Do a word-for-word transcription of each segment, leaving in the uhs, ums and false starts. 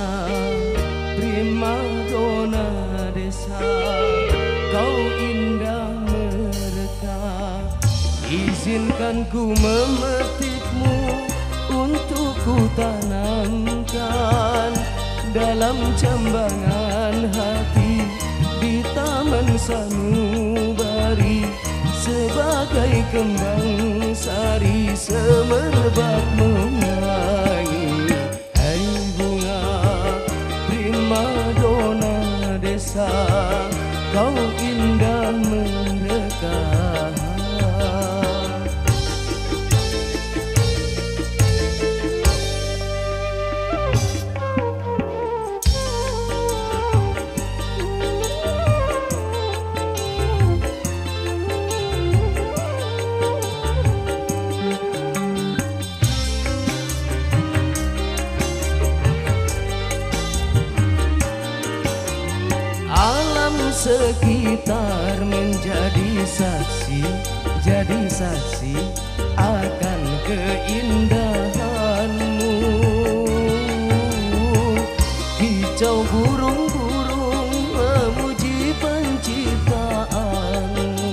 prima dona desa, kau indah mereka. Izinkan ku memetikmu untuk ku tanamkan dalam jambangan hati di taman sanubari, sebagai kembang sari semerbak mewangi. Hai bunga prima dona desa, kau indah mereka. Sekitar menjadi saksi, jadi saksi akan keindahanmu. Hijau burung-burung memuji penciptaanmu.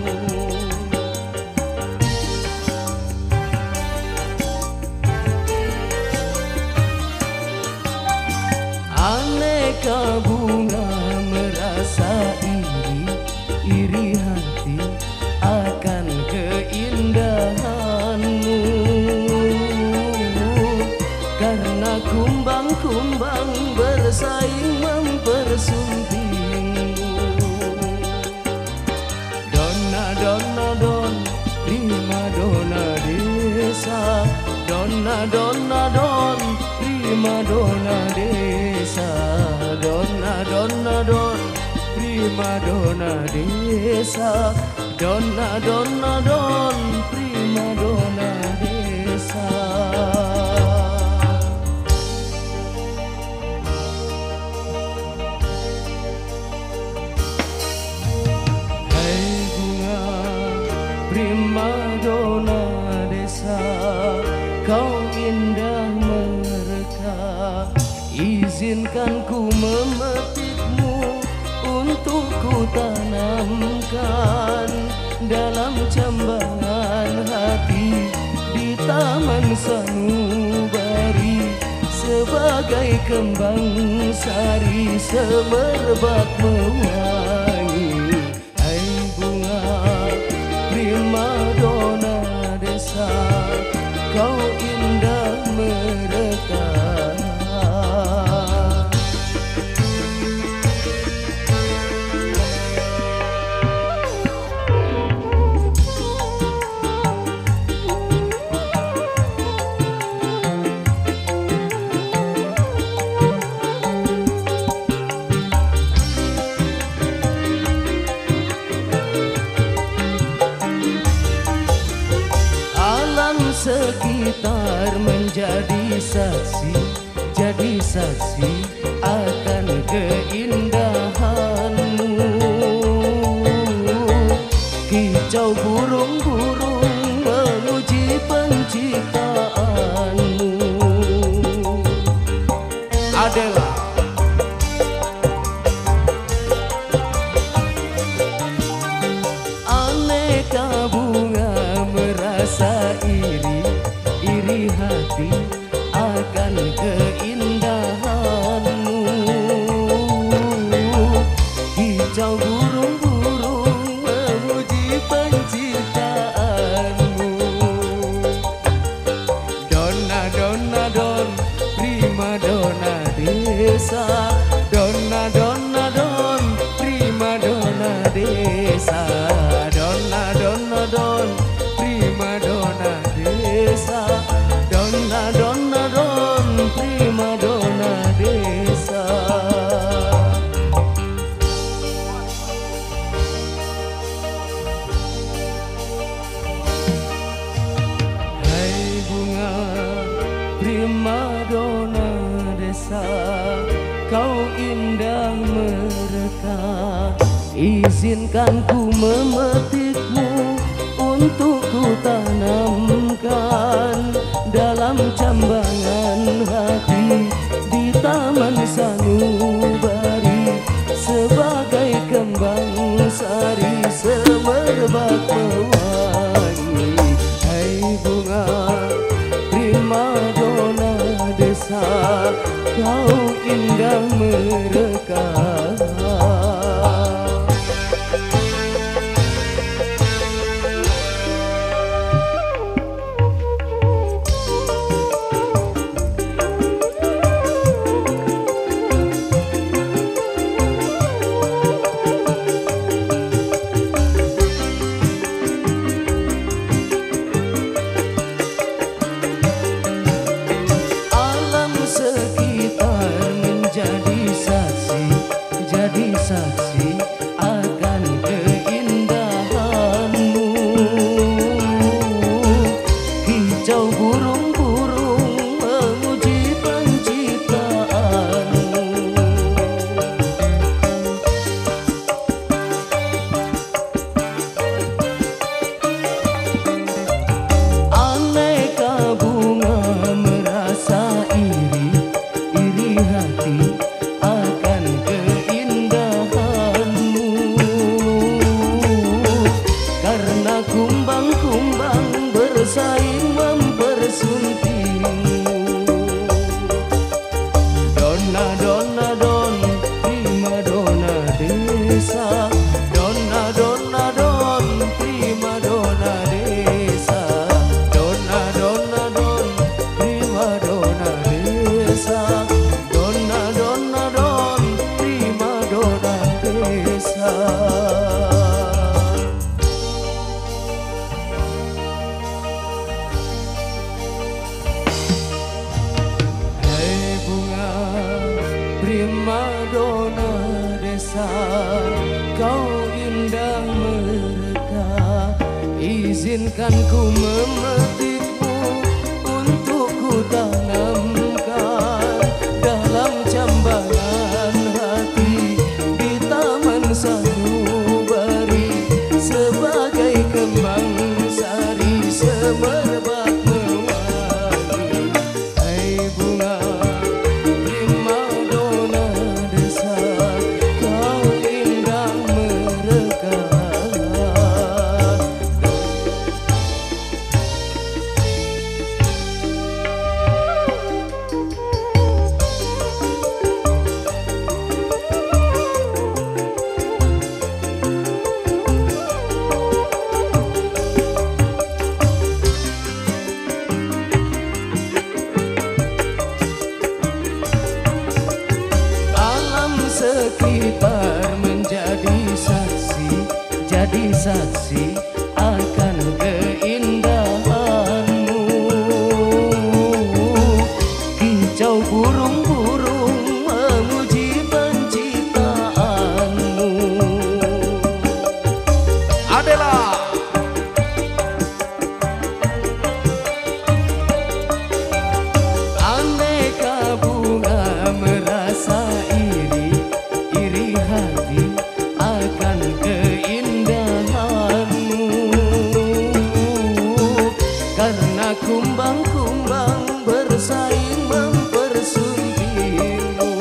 Aneka bunga merasa iri, iri hati akan keindahanmu. Karena kumbang-kumbang bersaing mempersuntingmu. Dona, dona, don, prima dona desa. Dona, dona, don, prima dona desa. Dona, dona, don, prima dona desa. Dona, dona, don, prima dona desa. Hai bunga prima dona desa, kau indah mereka. Izinkan ku memetikmu untuk ku tanamkan dalam jambangan hati di taman sanubari, sebagai kembang sari semerbak mewangi. Hai bunga prima dona desa, kau indah mereka. Sekitar menjadi saksi, jadi saksi akan keindahanmu. Kicau burung-burung memuji penciptaanmu. Adela aneka bunga merasa iri, iri hati akan keindahanmu. Hijau burung-burung memuji penciptaanmu. Dona, dona, don, prima dona desa. Dona, dona, don, prima dona desa. Dona, dona, don, prima dona desa. Dona, dona, don, prima dona desa. Hai bunga prima dona desa, kau indah mereka. Izinkan ku memetikmu untuk ku tanamkan dalam jambangan hati di taman kau indah mereka. Saksi akan keindahanmu, hijau burung-burung memuji penciptaanmu. Aneka bunga merasa iri, iri hati akan kumbang-kumbang bersaing mempersuntingmu. Dona, dona, don, prima dona desa. Dona, dona, don, prima dona desa. Dona, dona, don, prima dona desa. Dona, dona, don, prima dona desa. Prima dona desa, kau indah mereka. Izinkan ku memetikmu untuk ku tanamkan dalam jambangan hati di taman sanubari, sebagai kembang sari semerbak mewangi. Hai bunga sekitar menjadi saksi, jadi saksi akan keindahanmu. Hijau burung-burung memuji penciptaanmu. Adela. Aneka bunga merasa iri, iri hati akan keindahanmu, karena kumbang-kumbang bersaing mempersuntingmu.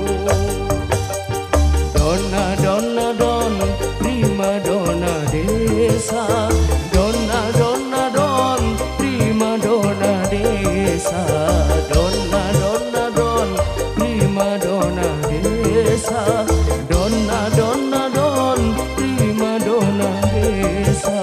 Dona, dona, don, prima dona desa. Dona, dona, don, prima dona desa. Dona, dona, don, prima dona desa. Dona, dona, don, prima dona desa.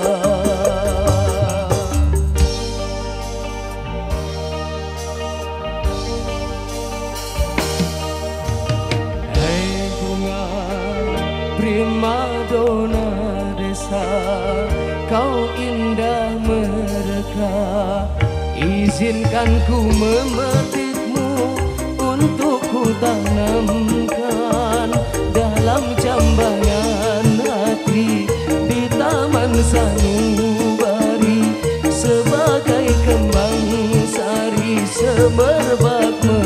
Hai bunga prima dona desa, kau indah mereka. Izinkan ku memetikmu untuk ku tanamkan dalam jambangan hati di taman sanubari, sebagai kembang sari semerbak.